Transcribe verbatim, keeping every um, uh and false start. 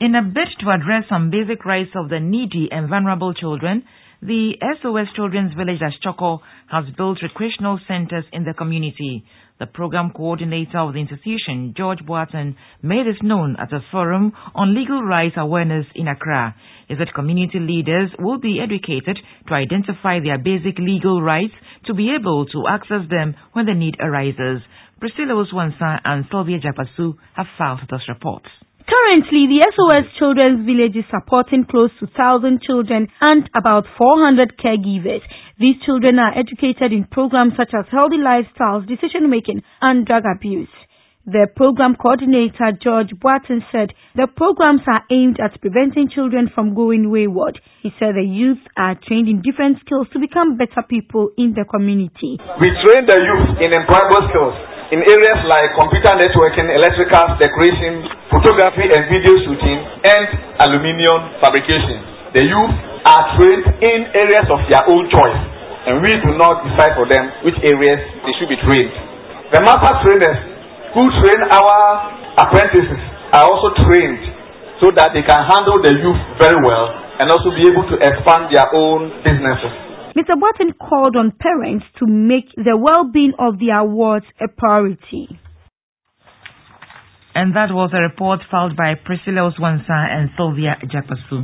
In a bid to address some basic rights of the needy and vulnerable children, the S O S Children's Village Ashchoko has built recreational centers in the community. The program coordinator of the institution, George Boateng, made this known at a forum on legal rights awareness in Accra. He said community leaders will be educated to identify their basic legal rights to be able to access them when the need arises. Priscilla Oswansa and Sylvia Japasu have filed those reports. Currently, the S O S Children's Village is supporting close to one thousand children and about four hundred caregivers. These children are educated in programs such as healthy lifestyles, decision-making, and drug abuse. The program coordinator, George Boateng, said the programs are aimed at preventing children from going wayward. He said the youth are trained in different skills to become better people in the community. We train the youth in employable skills in areas like computer networking, electrical decoration, photography and video shooting, and aluminium fabrication. The youth are trained in areas of their own choice, and we do not decide for them which areas they should be trained. The master trainers who train our apprentices are also trained so that they can handle the youth very well and also be able to expand their own businesses. Mister Boateng called on parents to make the well-being of their wards a priority. And that was a report filed by Priscilla Oswansa and Sylvia Japasu.